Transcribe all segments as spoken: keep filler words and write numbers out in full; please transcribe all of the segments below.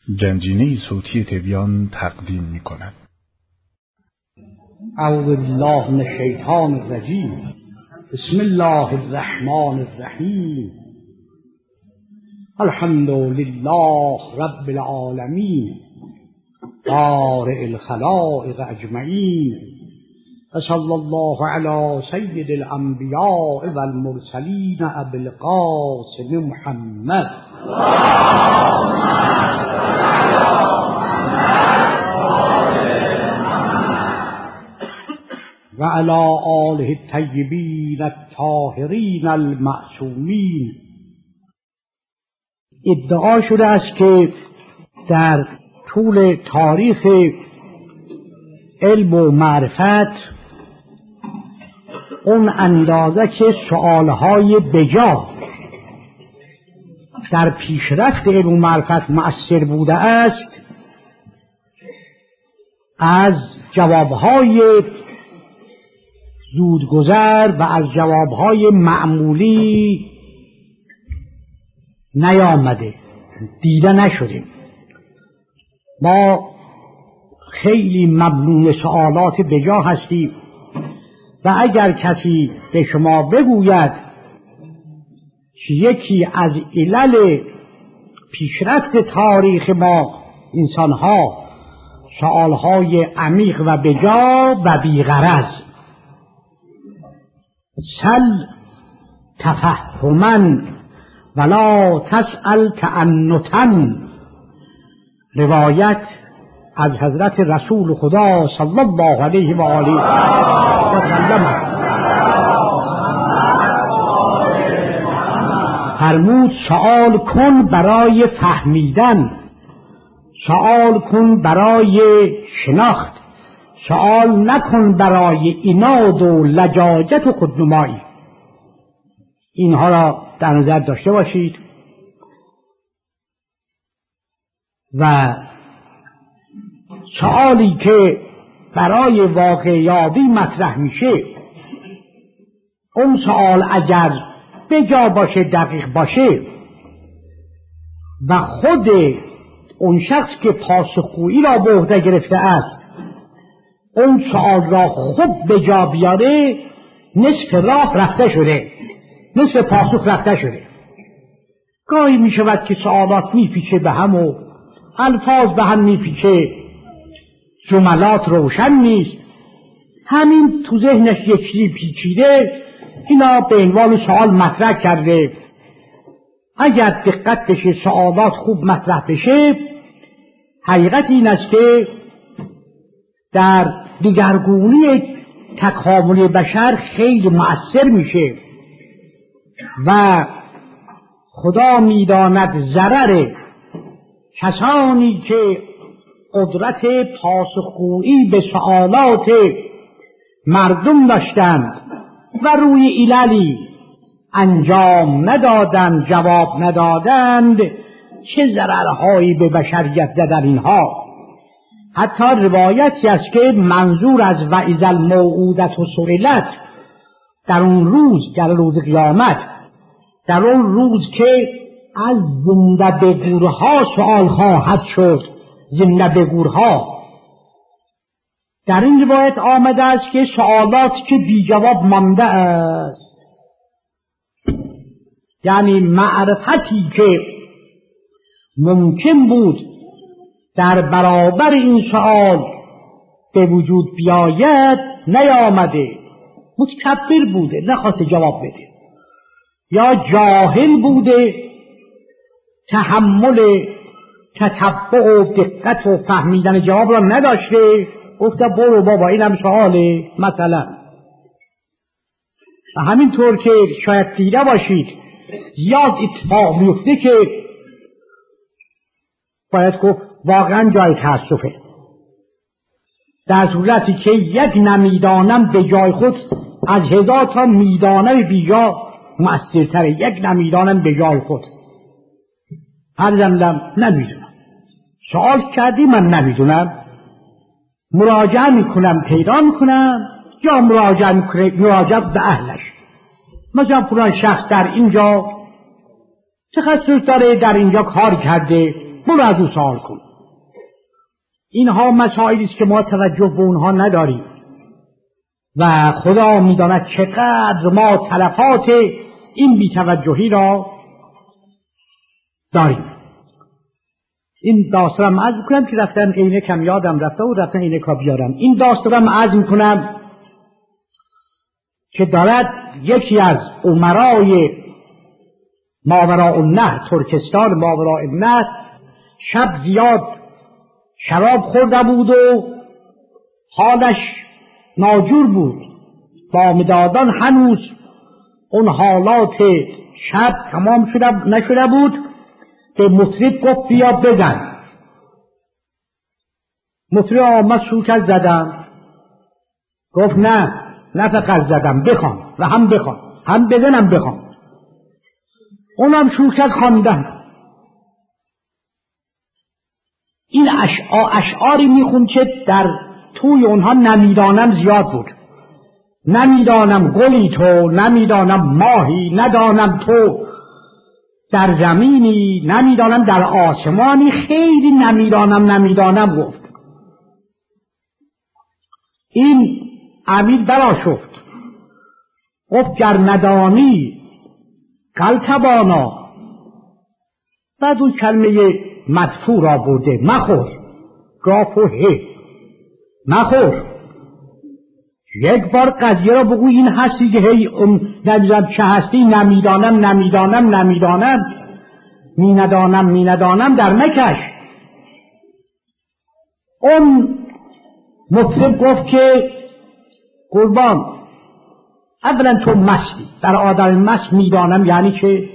گنجینه صوتی تبیان تقدیم می کند. اعوذ بالله من الشیطان الرجیم. بسم الله الرحمن الرحیم. الحمد لله رب العالمین بارئ الخلائق اجمعین و صلی الله علی سید الانبیاء والمرسلین ابی القاسم محمد و علی آله الطیبین الطاهرین المعصومین. ادعا شده است که در طول تاریخ علم و معرفت اون اندازه که سؤالهای بجا در پیشرفت علم و معرفت مؤثر بوده است، از جوابهای زودگذر و از جوابهای معمولی نیامده، دیده نشده. ما خیلی ممنون سوالات بجا هستیم و اگر کسی به شما بگوید که یکی از علل پیشرفت تاریخ ما انسانها سوالهای عمیق و بجا و بیغرض، سل تفهما ولا تسأل تعنتا، روایت از حضرت رسول خدا صلی الله علیه و آله و سلم فرمود سؤال کن برای فهمیدن، سؤال کن برای شناخت، سؤال نکن برای عناد و لجاجت و خودنمایی. اینها را در نظر داشته باشید. و سؤالی که برای واقعیابی مطرح میشه، اون سؤال اگر بجا باشه، دقیق باشه و خود اون شخص که پاسخگویی را به عهده گرفته است اون سؤال را خوب بجا بیاره، نصف راه رفته شده، نصف پاسخ رفته شده. گاهی می شود که سؤالات می پیچه به هم و الفاظ به هم می پیچه، جملات روشن نیست، همین تو ذهنش یک چیزی پیچیده، اینا به عنوان سؤال مطرح کرده. اگر دقت بشه، سؤالات خوب مطرح بشه، حقیقت این است که در دیگرگونی تکامل بشر خیلی مؤثر میشه و خدا میداند ضرر کسانی که قدرت پاسخگویی به سؤالات مردم داشتند و روی عللی انجام ندادند، جواب ندادند، چه ضررهایی به بشریت زدن اینها. حتی روایتی است که منظور از و اذا الموعودة سئلت، در اون روز، در روز قیامت، در اون روز که از زنده به گورها سؤال خواهد شد، زنده به گورها، در این روایت آمده است که سؤالات که بی جواب مانده است، یعنی معرفتی که ممکن بود در برابر این سؤال به وجود بیاید نیامده، متکبر بوده، نخواسته جواب بده، یا جاهل بوده، تحمل تتبع و دقت و فهمیدن جواب را نداشته، گفته برو بابا اینم سؤاله مثلا. و همینطور که شاید دیده باشید زیاد اتفاق میفته که باید گفت واقعا جای تأسفه، در صورتی که یک نمیدانم به جای خود از هزار تا میدانم بیجا مؤثرتره. یک نمیدانم به جای خود، هر زمینم نمیدونم، سوال کردی من نمیدونم، مراجعه میکنم پیدا میکنم، یا مراجعه میکنم مراجعه به اهلش. مثلا فلان شخص در اینجا تخصص داره، در اینجا کار کرده، برو از او سوال کن. اینها مسائلی است که ما توجه به اونها نداریم و خدا میداند چقدر ما تلفات این بی‌توجهی را داریم. این داستانم عرض میکنم که رفتم عینکم یادم رفته و رفتم عینکا بیارم. این داستانم عرض میکنم که دارد یکی از امرای ماوراء النهر، ترکستان ماوراء النهر، شب زیاد شراب خورده بود و حالش ناجور بود. بامدادان هنوز اون حالات شب تمام شده نشده بود. به مطرب گفت بیا بزن. مطرب آمد سوکت زدم. گفت نه نه فقط زدم، بخوان و هم بخوان، هم بزنم بخوان. اونم شوکت خواندن. این اشعار اشعاری میخون که در توی اونها نمیدانم زیاد بود. نمیدانم گلی تو، نمیدانم ماهی، ندانم تو در زمینی، نمیدانم در آسمانی، خیلی نمیدانم نمیدانم گفت. این امیر برآشفت گفت گر ندانی قلتبانا. بعد اون کلمه مدفوع را برده، مخور، گاف و هه، مخور. یک بار قضیه را بگو این هستی که هی نمیدانم چه هستی، نمیدانم نمیدانم نمیدانم می ندانم می ندانم در مکش. اون مطرب گفت که قربان، اولا تو مستی، در آدم مست میدانم یعنی که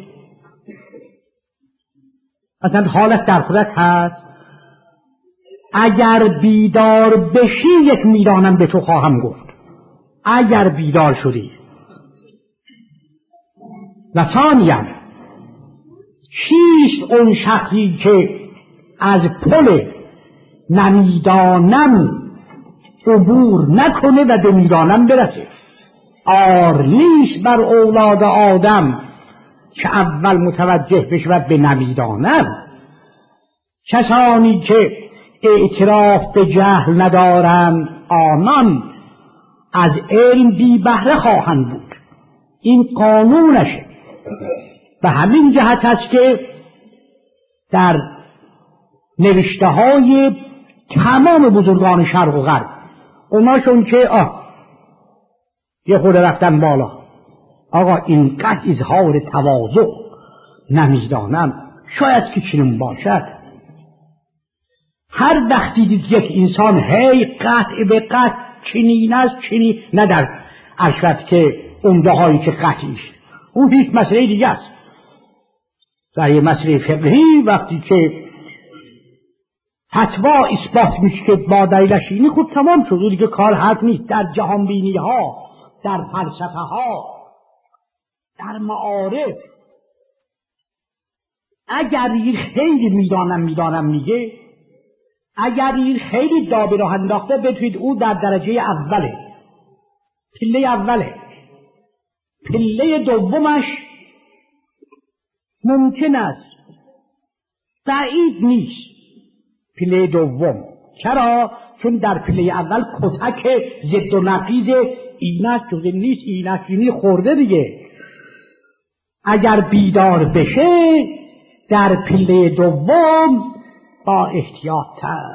اصلا حالت در خودت هست. اگر بیدار بشی یک میدانم به تو خواهم گفت، اگر بیدار شدی. و ثانیاً چیست اون شخصی که از پل نمیدانم عبور نکنه و به میدانم برسه؟ آر نیست بر اولاد آدم که اول متوجه بشود به نمیدانم. کسانی که اعتراف به جهل ندارند آنان از علم بی بهره خواهند بود. این قانونشه. به همین جهت است که در نوشته های تمام بزرگان شرق و غرب اوناشون که آه یه خود رفتن بالا، آقا اینقدر اظهار تواضع نمیدانم شاید که چنین باشد. هر وقتی دید یک انسان هی قطع به قطع چنین است چنین، نه در عرشت که اون جاهایی که قطعیش، اون هیچ مسئله دیگه است. در یه مسئله فقهی وقتی که فتوا اثبات میشه که با دلیلش اینی، خود تمام شد، دیگه کار حرف نیست. در جهان بینی ها، در فلسفه ها، در معارف اگر این خیلی میدانم میدانم میگه، اگر این خیلی دابه راه انداخته، بتوید او در درجه اوله، پله اوله. پله دومش ممکن است، بعید نیست. پله دوم چرا؟ چون در پله اول کتک ضد و نقیض اینک جز نیست، اینک اینی خورده دیگه. اگر بیدار بشه در پله دوم با احتیاط تر،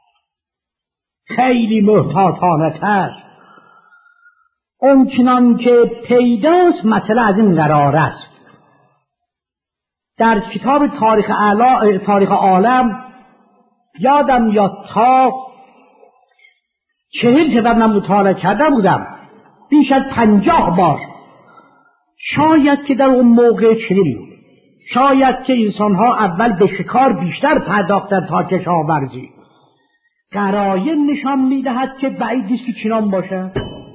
خیلی محتاطانه تر. اون چنان که پیداست مسئله از این قرار است. در کتاب تاریخ اعلا تاریخ عالم یادم یا تا چهل سفر من مطالعه کرده بودم، بیش از پنجاه بار. شاید که در اون موقع چنین بود، شاید که انسانها اول به شکار بیشتر پرداختن تا کشاورزی. قرائن نشان میدهد که بعید نیست که چنان باشه.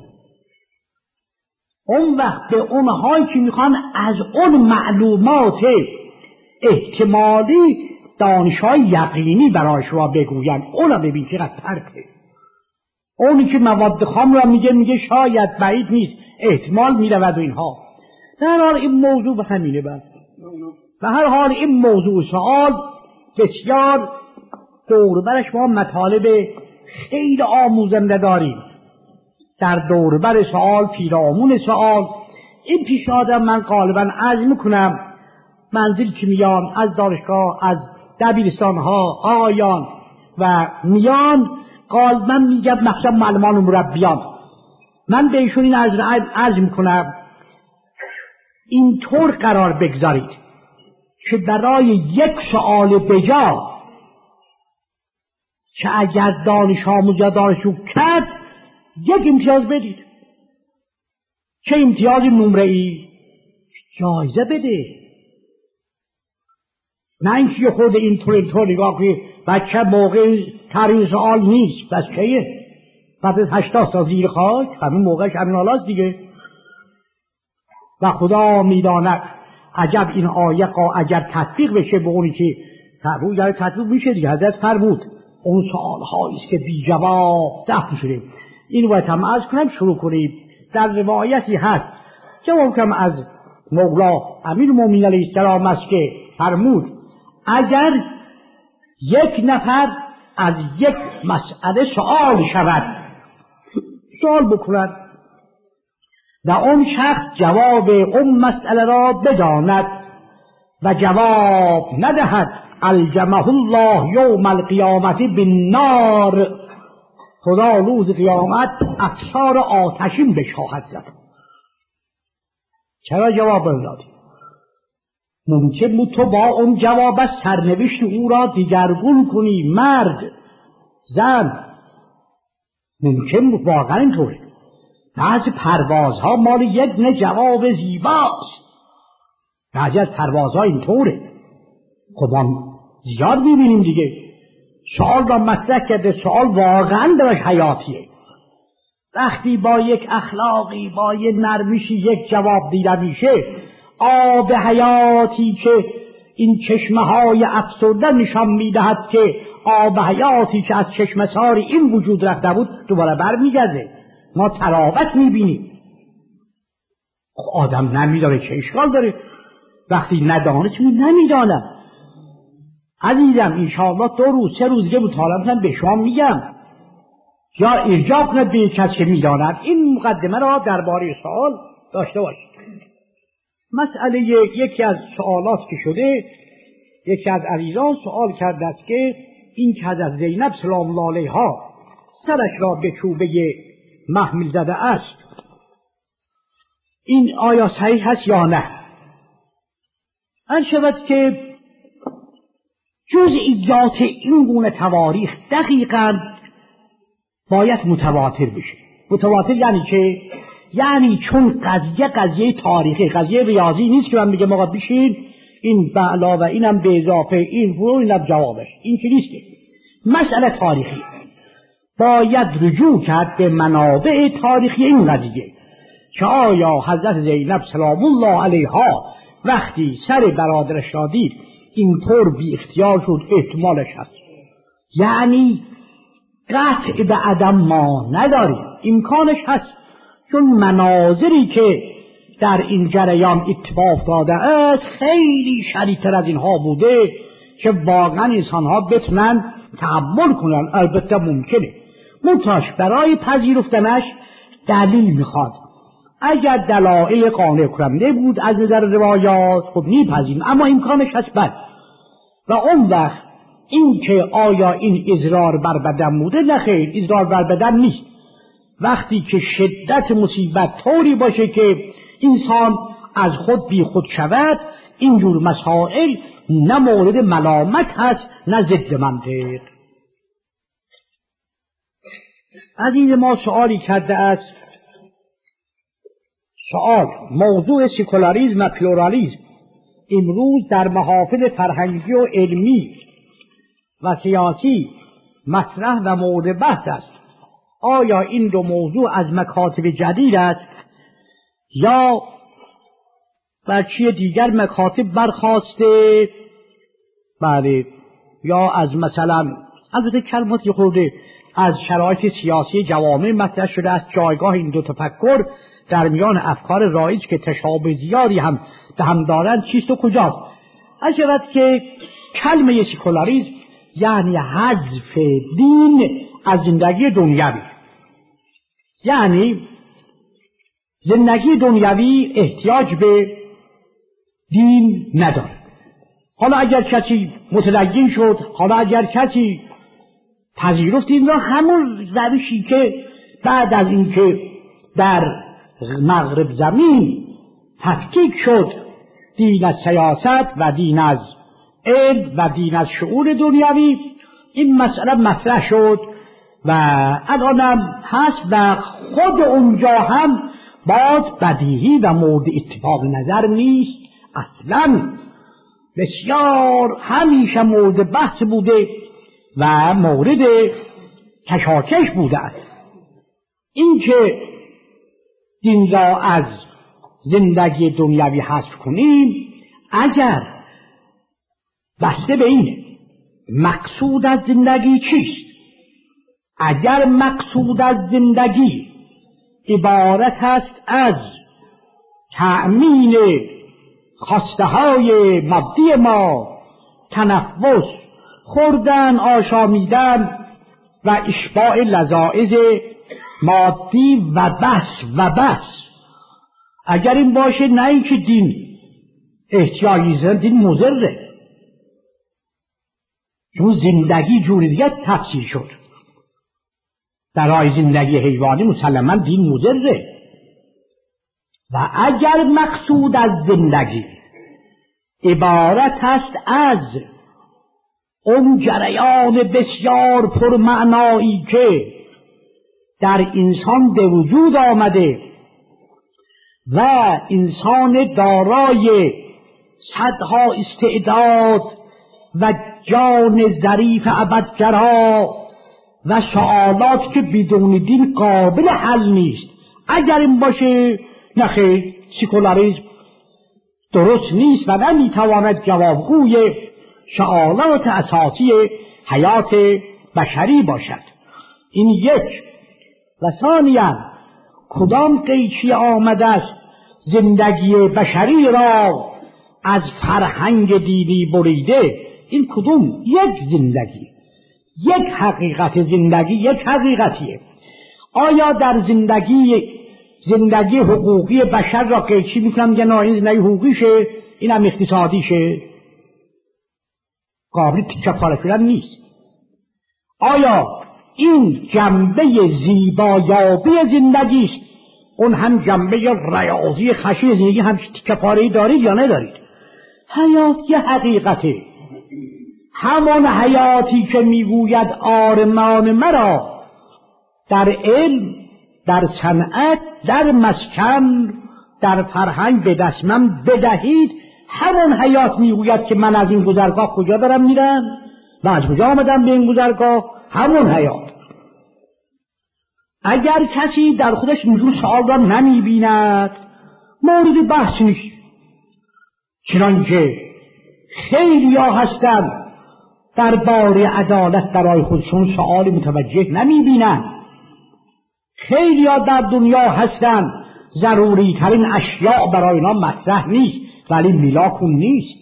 اون وقت به اونهایی که میخوان از اون معلومات احتمالی دانش‌های یقینی برای شما بگوین، اونو ببین چقدر فرقه. اونی که مواد خام را میگه میگه شاید بعید نیست، احتمال میرود و اینها. در حال این موضوع به همینه. بس به هر حال این موضوع سوال بسیار دوربرش ما مطالب خیلی آموزنده داریم. در دوربر سوال پیرامون سوال این پیشنهادم من غالبا عرض میکنم منزل که میان از دانشگاه از دبیرستان ها آقایان و میان غالبا میگم مخصوصا معلمان و مربیان من به ایشون این عرض, عرض میکنم اینطور قرار بگذارید که برای یک سوال بجا که اگر دانش آموز یا دانشجو کرد یک امتیاز بدید، چه امتیاز نمره‌ای جایزه بده، نه اینکه یه خود اینطور اینطور نگاه کنی بچه موقع ترین سوال نیست بس کهیه بعد از هشتاد سال زیر خاک همین موقعش همین حالاست دیگه. و خدا میداند عجب این آیه اگر تطبیق بشه به اونی که تطبیق تطبیق میشه دیگه. حضرت فرمود اون سوال هاییست که بی جواب دفن شده. این باید هم عرض کنم شروع کنید. در روایتی هست جواب کم از مولا امیرالمومنین علیه السلام است که فرمود اگر یک نفر از یک مسئله سوال شود سوال بکند و اون شخص جواب اون مسئله را بداند و جواب ندهد الجمه الله یوم القیامت بالنار خدا روز قیامت افسار آتشین بهش خواهد زد. چرا جواب ندادی؟ ممکن بود تو با اون جواب سرنوشت او را دیگرگون کنی. مرد زن ممکن بود واقعا اینطوره. بعضی پروازها مال یک نه جواب زیباست، بعضی از پروازها اینطوره. خب ما زیاد میبینیم دیگه. سوال را مطرح کرده، سوال واقعا درش حیاتیه. وقتی با یک اخلاقی با یک نرمشی یک جواب دیده میشه، آب حیاتی که این چشمه های افسرده نشان میدهد که آب حیاتی که از چشمه ساری این وجود رفته بود دوباره بر میگرده. ما تراوت میبینیم. آدم نمیداره چه اشکال داره وقتی ندانه چون نمیدانم. عزیزم انشاءالله دو روز سه روز دیگه مطالعه به شما میگم یا ارجاع کنه به کسی که میداند. این مقدمه را درباره سوال داشته باشید. مسئله یکی از سوالات که شده، یکی از عزیزان سوال کرده است که این که از زینب سلام الله علیها سرش را به چوبه محمل زده است این آیا صحیح هست یا نه؟ هر شود که جزئیات این گونه تواریخ دقیقاً باید متواتر بشه. متواتر یعنی چه؟ یعنی چون قضیه قضیه تاریخی، قضیه ریاضی نیست که من بگم آقا بشین این به علاوه اینم به اضافه این فرو اینم جوابش، این که نیست. مسئله تاریخی باید رجوع کرد به منابع تاریخی این قضیه که آیا حضرت زینب سلام الله علیها وقتی سر برادرش را دید اینطور بی اختیار شد، احتمالش هست. یعنی قطع به عدم ما نداریم، امکانش هست، چون مناظری که در این جریان اتفاق داده است خیلی شدیدتر از اینها بوده که واقعا انسانها بتونن تحمل کنن. البته ممکنه منتاش برای پذیرفتنش دلیل میخواد. اگر دلایل قانع کننده بود از نظر روایات خب میپذیریم، اما امکانش هست بد. و اون وقت این که آیا این اضرار بر بدن بوده؟ نه خیر، اضرار بر بدن نیست. وقتی که شدت مصیبت طوری باشه که انسان از خود بی خود شود، اینجور مسائل نه مورد ملامت هست نه ضد منطق. عزیز ما سوالی کرده است، سوال موضوع سکولاریسم و پلورالیسم امروز در محافل فرهنگی و علمی و سیاسی مطرح و مورد بحث است. آیا این دو موضوع از مکاتب جدید است یا بچه دیگر مکاتب برخواسته؟ بله، یا از مثلا البته کلماتی خورده از شرایط سیاسی جوامع مطرح شده است. جایگاه این دو تفکر در میان افکار رایج که تشابه زیادی هم به هم دارند چیست و کجاست؟ هر شود که کلمه سکولاریسم یعنی حذف دین از زندگی دنیوی، یعنی زندگی دنیوی احتیاج به دین نداره. حالا اگر کسی متدین شد، حالا اگر کسی پذیرفت این را، همون روشی که بعد از اینکه در مغرب زمین تفکیک شد دین از سیاست و دین از علم و دین از شعور دنیوی، این مسئله مطرح شد و الانم هست و خود اونجا هم باز بدیهی و مورد اتفاق نظر نیست، اصلا بسیار همیشه مورد بحث بوده و مورد کشاکش بوده است. این که دین را از زندگی دنیوی حذف کنیم، اگر بسته به اینه مقصود از زندگی چیست؟ اگر مقصود از زندگی عبارت است از تأمین خواسته های مادی ما، تنفس، خوردن، آشامیدن و اشباع لذایذ مادی و بس و بس، اگر این باشه، نه اینکه دین احتیاجی زن، دین مضره، چون زندگی جوری دیگه تفسیر شد. برای زندگی حیوانی مسلما دین مضره. و اگر مقصود از زندگی عبارت است از اون جریان بسیار پرمعنایی که در انسان به وجود آمده و انسان دارای صدها استعداد و جان ظریف ابدگرا و سوالات که بدون دین قابل حل نیست، اگر این باشه، نخیر، سکولاریسم درست نیست و نمیتواند جوابگوی سوالات اساسی حیات بشری باشد. این یک. و ثانیاً کدام قیچی آمده است زندگی بشری را از فرهنگ دینی بریده؟ این کدوم یک زندگی، یک حقیقت زندگی، یک حقیقتیه. آیا در زندگی زندگی حقوقی بشر را قیچی میکنم میگن نه این زندگی حقوقیشه، این هم اقتصادیشه، قابل تیکه پاره شدن نیست. آیا این جنبه زیبایابی زندگی است، اون هم جنبه ریاضی خشی زندگی هم تیکه پاره‌ای دارید یا ندارید؟ حیات یه حقیقته، همان حیاتی که میگوید آرمان مرا در علم، در صنعت، در مسکن، در فرهنگ به دست من بدهید، همون حیات میگوید که من از این گذرگاه کجا دارم میرم و از کجا آمدم به این گذرگاه، همون حیات. اگر کسی در خودش اینجور سوال را نمیبیند، مورد بحث نیست. چنانکه خیلی ها هستند در باره عدالت برای خودشون سؤال متوجه نمیبینند، خیلی ها در دنیا هستند ضروری ترین اشیاء برای اینا مطرح نیست، ولی میلاکون نیست.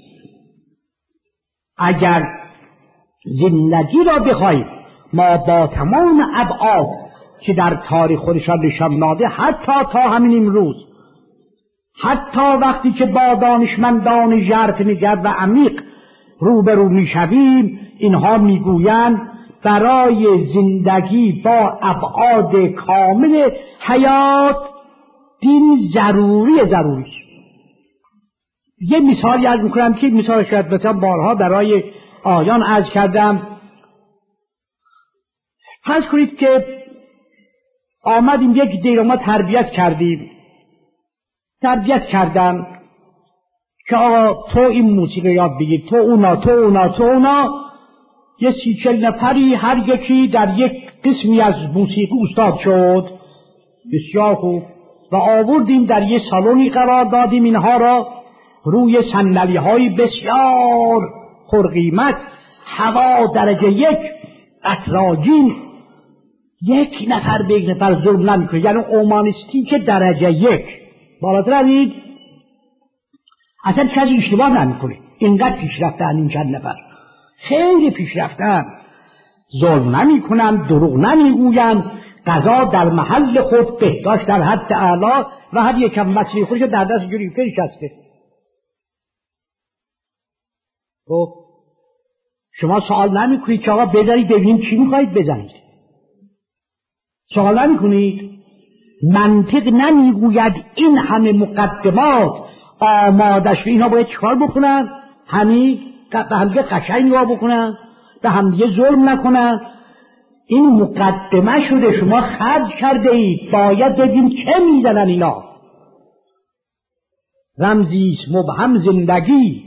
اگر زندگی را بخواهیم ما با تمام ابعاد که در تاریخ خودشان نشان داده، حتی تا همین امروز، حتی وقتی که با دانشمندان ژرفنگر و عمیق روبرو میشویم، اینها میگویند برای زندگی با ابعاد کامل حیات دین ضروری ضروری است. یه مثالی عرض میکنم که مثال شاید مثلا بارها برای آیان عرض کردم. فرض کنید که آمدیم یک دیر ما تربیت کردیم، تربیت کردن که آقا تو این موسیقی یاد بگیر، تو اونا تو اونا تو اونا یه سی چل نفری هر یکی در یک قسمی از موسیقی استاد شد، بسیار خوب، و آوردیم در یه سالونی قرار دادیم اینها را روی صندلی های بسیار پرقیمت، هوا درجه یک، اطراجین، یک نفر به یک نفر ظلم نمیکنه، یعنی اومانیستیک درجه یک بالاتر از اصلا کسی اشتباه نمیکنه، اینقدر پیشرفته این چند نفر. خیلی پیش رفتن، ظلم نمی کنن، دروغ نمی گوین، قضا در محل خود، بهداشت در حد اعلا و هر یکم مسیح خودش در دست جوری فرشسته. خب شما سوال نمی کنید که آقا بذارید ببینیم چی میخواید بزنید؟ سوال نمی کنید؟ منطق نمی گوید این همه مقدمات آماده شده اینا باید چیکار بکنن؟ همین به همدیگه قشنگ نگاه بکنن، به همدیگه ظلم نکنن. این مقدمه شده، شما خرج کرده اید، باید ببینیم چه میزنن اینا. رمزیست مبهم زندگی،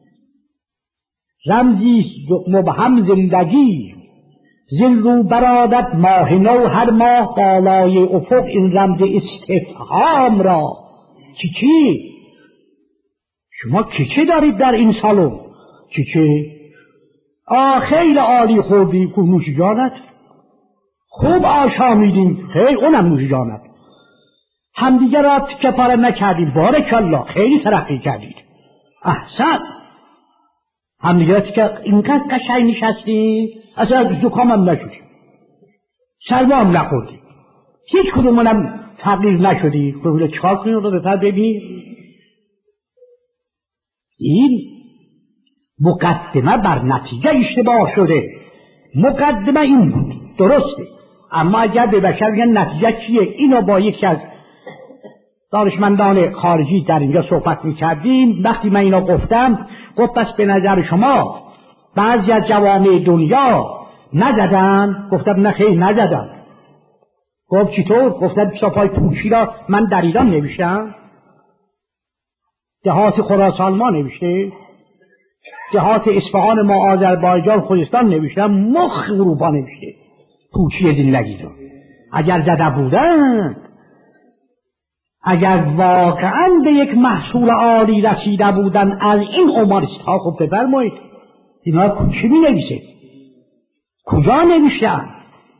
رمزیست مبهم زندگی، زین رو برآمد ماه نو هر ماه، بالای افق این رمز استفهام را. چی چی؟ شما چی چی دارید در این سالن؟ چی چی؟ آه خیلی عالی خوردی، که نوش جانت، خوب آشامیدیم، خیلی اونم نوش جانت. همدیگه را تکه پاره نکردید، بارکالله، خیلی ترقی کردید، احسن. همدیگه را تکه اینقدر قشنگ نشستیم، اصلا زکام هم نشدیم، سرما هم نخوردیم، هیچ کدومونم تغییر نشدی. ببینه چکار کنیم رو بپر ببینیم. این مقدمه بر نتیجه اشتباه شده. مقدمه این بود، درسته، اما اگر به بشر بگن نتیجه چیه، اینو با یکی از دانشمندان خارجی در اینجا صحبت میکردیم. وقتی من اینو گفتم، گفت پس به نظر شما بعضی از جوامع دنیا نزدن؟ گفتم نه خیلی نزدن. گفت چطور؟ گفتم کتاب‌های پوشی را من در ایران نوشتم، دهات خراسان ما نوشته، دهات اصفهان ما آذربایجان خوزستان نوشتم، مخ اروپا نوشته پوچی زندگی رو. اگر زده بودن، اگر واقعا به یک محصول عالی رسیده بودن از این عماریست ها، خب بفرمایید اینا چی می نویسه؟ کجا نوشتن؟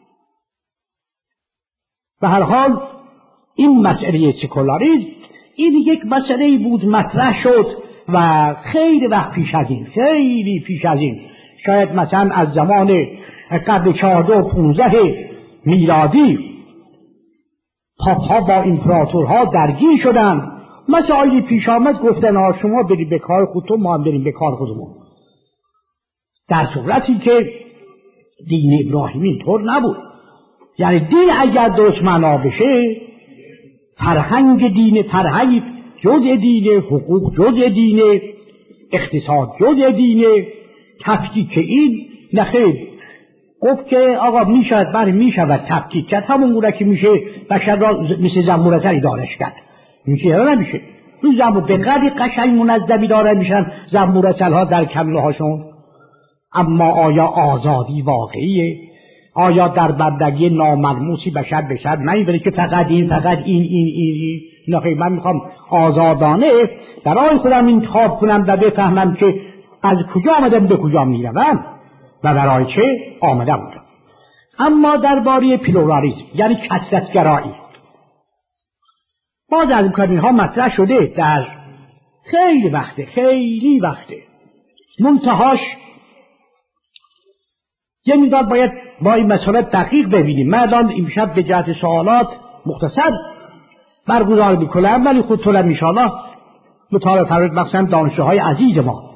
به هر حال این مسئله سکولاریسم این یک مسئله بود مطرح شد و خیلی وقت پیش از این، خیلی پیش از این، شاید مثلا از زمان قبل چهارده و پونزده میلادی پاپ‌ها با امپراتورها درگیر شدن، مسائلی پیش آمد، گفتن ها شما برید به کار خودتون، ما هم بریم به کار خودمون. در صورتی که دین ابراهیمی اینطور نبود. یعنی دین اگر درست معنا بشه، فرهنگ دین، فرهنگ جزء دینه، حقوق جزء دینه، اقتصاد جزء دینه، تفکیک این نخیر. گفت که آقا میشود، برای میشود تفکیک کرد، همون گونه که میشه بشر را مثل زنبورتر ادارش کرد، میشه یا نمیشه؟ روی زنبور به قدری قشنگ منظمی داره میشن زنبورترها در کمله هاشون. اما آیا آزادی واقعیه؟ آیا در بندگی ناملموسی بشر بشر نمیبره که فقط این فقط این این این این نخیر، من میخوام آزادانه برای خودم انتخاب کنم و بفهمم که از کجا آمدم به کجا میروم و برای چه آمده بودم. اما درباره پلورالیسم یعنی کثرت‌گرایی باز از این ها مطرح شده در خیلی وقته، خیلی وقته. منتهاش یه مقدار باید با این مسئله دقیق ببینیم. من الان امشب به جهت سوالات مختصر برگزار میکنم، ولی خودتونم انشاءالله مطالعه فرمایید، مثلا دانشجوهای عزیز ما